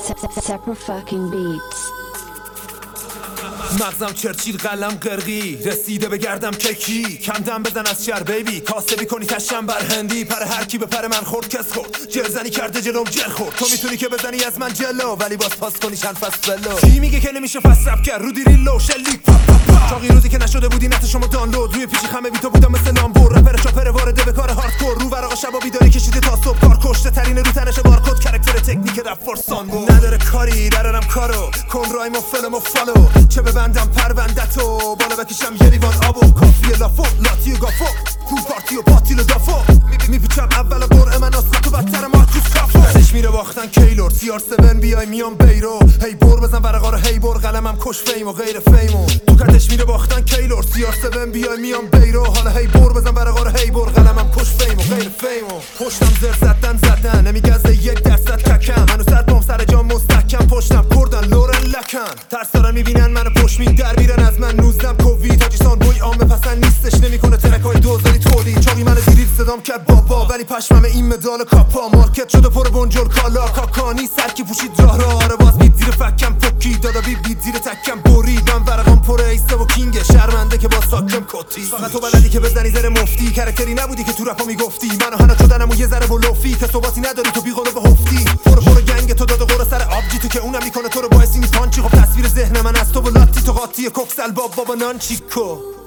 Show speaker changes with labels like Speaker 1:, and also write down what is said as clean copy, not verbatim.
Speaker 1: Separate fucking beats.
Speaker 2: مغزم چرچیل قلم قرقی رسیده به گردم ککی کندم بزن از شر بیبی کاسبی کنی تشم بر هندی پر هر کی به پر من خورد کس خورد جرزنی کرده جلوم جر خورد تو میتونی که بزنی از من جلو ولی باز پاس کنی چند فصل بلو کی میگه که نمیشه فصل رپ کرد رو دیریلو شلیک چاقی روزی که نشده بودی نت شما دانلود روی پیچی خمه بی تو بودم مثل لامبور رپر چاپر وارده به کار هاردکور رو ورقا شبا بیداری کشیده تا صبح کار کشته ترین رو تنش بارکد کاراکتر تکنیک رپ فورسان بود نداره کاری درارم کارو کن رایم و فلم و فالو چه ببندم پروندتو بالا بکشم یه لیوان آبو کافی لافو لاتی و گافو تو پارتی و پاتیل و دافو میپیچم اول قرعه من آسکا و بدتر مارکوس کافو بعدش میره باختن کیلور CR7 بیای میام بیرو هی بر بزن ورقا رو هی بر قلمم کش فیم و غیر فیمو تو کتش میره باختن کیلور CR7 بیای میام بیرو حالا هی بر بزن ورقا رو هی بر قلمم کش فیم و غیر فیمو پشتم زر زدن نمیگزه 1% تکم منو سر پام سر جام مستحکم پشتم کردن لورن لکن ترس دارن میبینن منو پشت می در میرن از من 19 کووید تاجیسان بوی عامه پسند نیستش نمیکنه ترکای دوزاری تولید چاقی منو دیرید صدام کرد بابا ولی پشمم این مدال کاپا مارکت شده پر بنجل کالا کاکانی سرکی پوشید راه را آره باز بیت زیر فکم پوکی دادا بیت زیر تکم برید من ورقام پر ایسته و کینگ شرمنده که با ساکم کتی فقط تو بلدی که بزنی زر مفتی کرکتری نبودی که تو رپا میگفتی منو هنا شدنم و یه ذره بلوفی ثباتی نداری تو بیقانه به هفتی پر گنگ تو داده قرا سر آبجی تو که اونم میکنه تو رو باعث این پانچی خب تصویر ذهن من از تو و لاتی تو قاطی کوکسل بابا نان چیکو